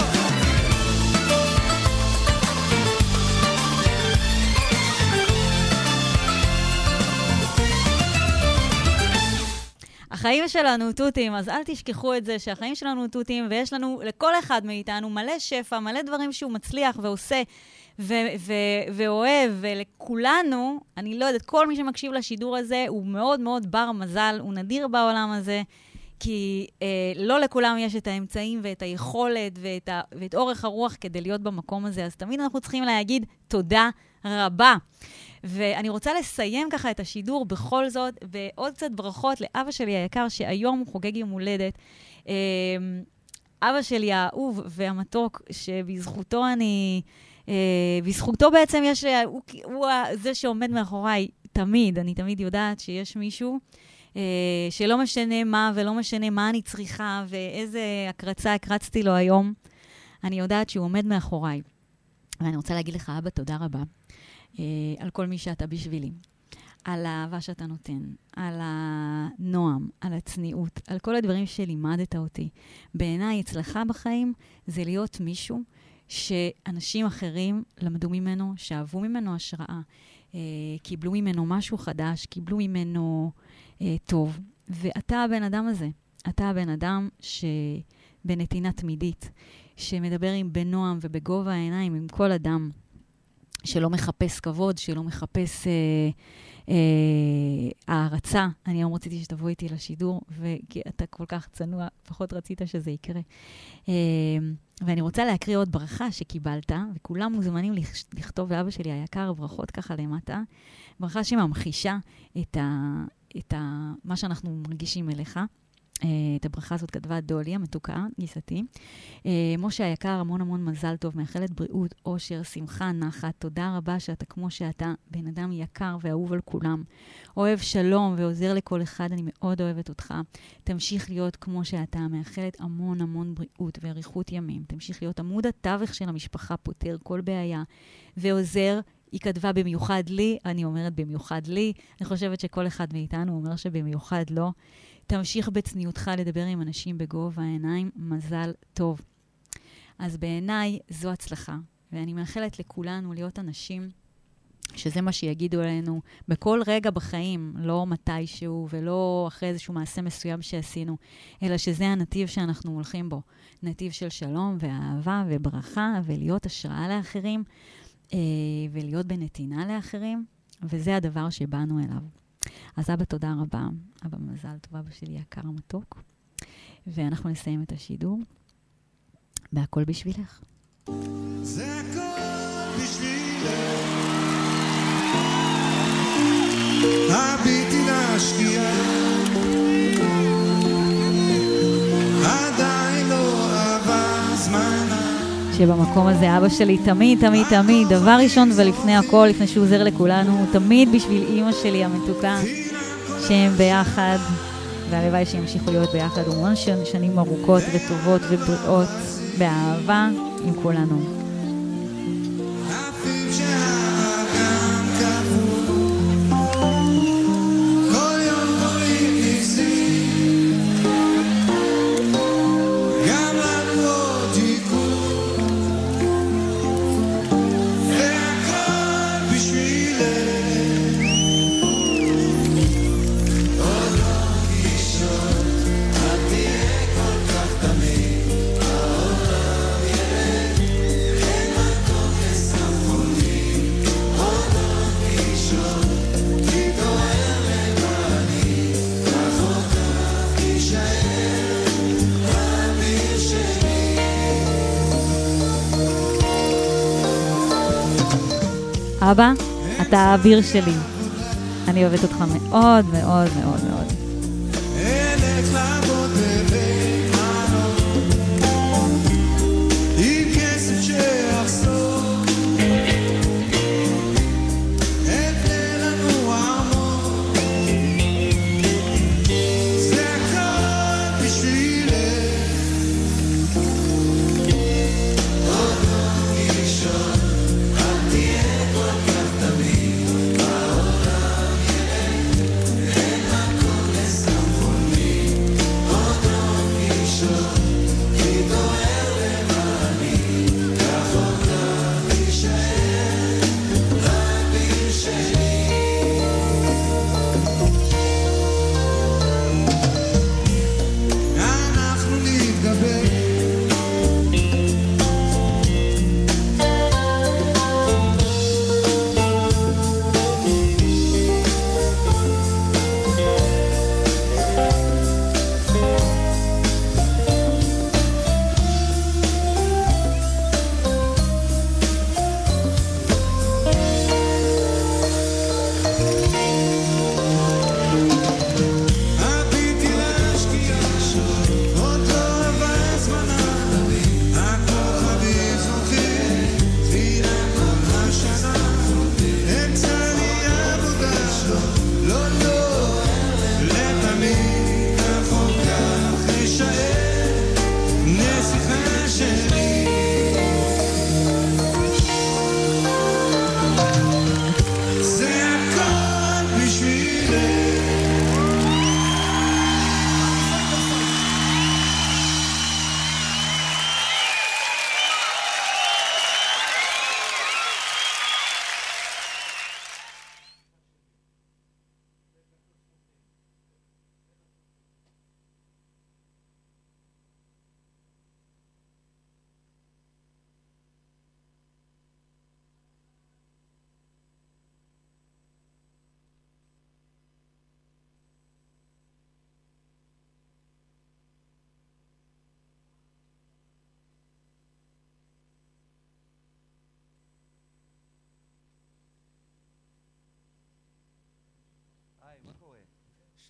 החיים שלנו תותים, אז אל תשכחו את זה שהחיים שלנו תותים, ויש לנו, לכל אחד מאיתנו, מלא שפע, מלא דברים שהוא מצליח ועושה ואוהב, ולכולנו, אני לא יודעת, כל מי שמקשיב לשידור הזה, הוא מאוד מאוד בר מזל, הוא נדיר בעולם הזה, כי לא לכולם יש את האמצעים ואת היכולת ואת אורך הרוח כדי להיות במקום הזה, אז תמיד אנחנו צריכים להגיד תודה רבה. ואני רוצה לסיים ככה את השידור בכל זאת, ועוד קצת ברכות לאבא שלי היקר, שהיום הוא חוגג יום הולדת. אבא שלי האהוב והמתוק, שבזכותו אני... בזכותו בעצם יש... הוא זה שעומד מאחוריי תמיד. אני תמיד יודעת שיש מישהו שלא משנה מה ולא משנה מה אני צריכה, ואיזה הקרצה הקרצתי לו היום. אני יודעת שהוא עומד מאחוריי. ואני רוצה להגיד לך, אבא, תודה רבה. על כל מי שאתה בשבילי, על האהבה שאתה נותן, על הנועם, על הצניעות, על כל הדברים שלימדת אותי. בעיניי, אצלך בחיים זה להיות מישהו שאנשים אחרים למדו ממנו, שאהבו ממנו השראה, קיבלו ממנו משהו חדש, קיבלו ממנו טוב. ואתה הבן אדם הזה, אתה הבן אדם שבנתינה תמידית, שמדבר בנועם ובגובה העיניים עם כל אדם, שלא מחפש כבוד, שלא מחפש הערצה. אני היום רציתי שתבוא איתי לשידור, ואתה כל כך צנוע, פחות רצית שזה יקרה. ואני רוצה להקריא עוד ברכה שקיבלת, וכולם מוזמנים לכתוב לאבא שלי היקר ברכות ככה למטה. ברכה שממחישה מה שאנחנו מרגישים אליך. את הברכה הזאת כתבה דולי, המתוקה, גיסתי. משה היקר, המון המון מזל טוב, מאחלת בריאות, אושר, שמחה, נחת. תודה רבה שאתה כמו שאתה, בן אדם יקר ואהוב על כולם. אוהב שלום ועוזר לכל אחד, אני מאוד אוהבת אותך. תמשיך להיות כמו שאתה, מאחלת המון המון בריאות ואריכות ימים. תמשיך להיות עמוד התווך של המשפחה, פותר כל בעיה ועוזר. היא כתבה במיוחד לי, אני אומרת במיוחד לי. אני חושבת שכל אחד מאיתנו אומר שבמיוחד לא. תמשיך בצניעותך לדבר עם אנשים בגובה העיניים, מזל טוב. אז בעיניי זו הצלחה, ואני מאחלת לכולנו להיות אנשים שזה מה שיגידו עלינו בכל רגע בחיים, לא מתישהו ולא אחרי איזשהו מעשה מסוים שעשינו, אלא שזה הנתיב שאנחנו הולכים בו. נתיב של שלום ואהבה וברכה, ולהיות השראה לאחרים, ולהיות בנתינה לאחרים, וזה הדבר שבאנו אליו. אז אבא, תודה רבה. אבא, מזל טוב, אבא שלי יקר מתוק. ואנחנו נסיים את השידור. בהכל בשבילך. זה הכל בשבילך. הביטי להשקיעה. עדיין לא עבר זמנה. שבמקום הזה אבא שלי תמיד, תמיד, תמיד, דבר ראשון ולפני הכל, לפני שהוא עוזר לכולנו, תמיד בשביל אמא שלי המתוקה, שהם ביחד, והלוואי שימשיכו להיות ביחד המון שנים ארוכות וטובות ובריאות, באהבה עם כולנו. אבא, אתה האוויר שלי. אני אוהבת אותך מאוד מאוד מאוד מאוד.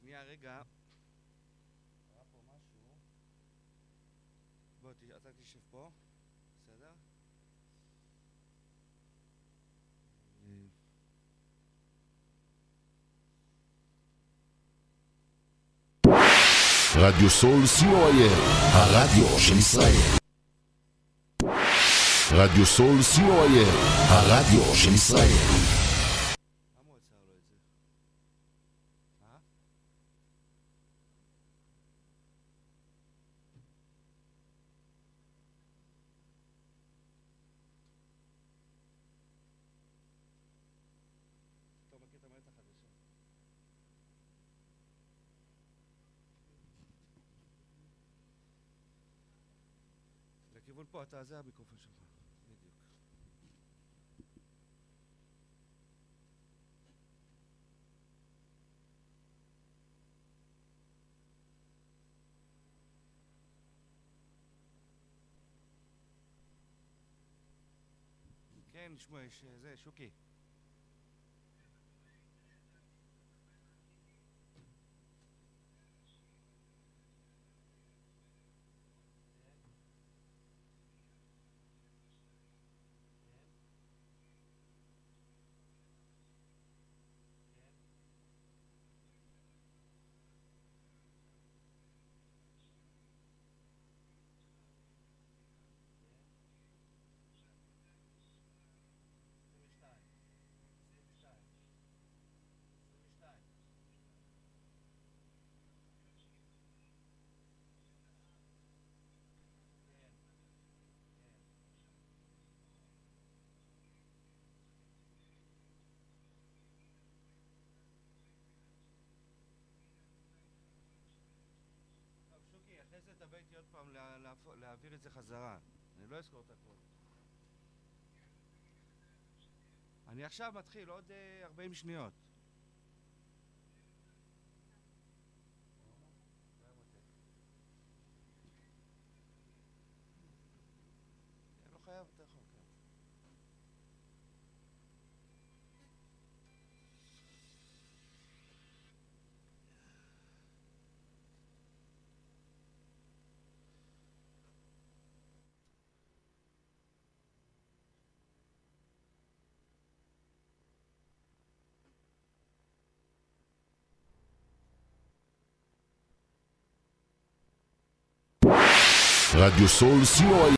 שנייה, רגע. קרה פה משהו. בוא, אתה תשב פה. בסדר? רדיו סול co.il, הרדיו של ישראל. רדיו סול co.il, הרדיו של ישראל. למה הוא עצר לו את זה? אתה מכיר את המערכת החדשה? לכיוון פה, אתה זה המיקרופון שלך. בדיוק. כן, נשמע, יש זה, שוקי. שוקי, אחרי זה תבוא איתי עוד פעם להעביר את זה חזרה. אני לא אזכור את הכל. אני עכשיו מתחיל, עוד 40 שניות. לא חייב, אתה יכול. רדיו סול co.il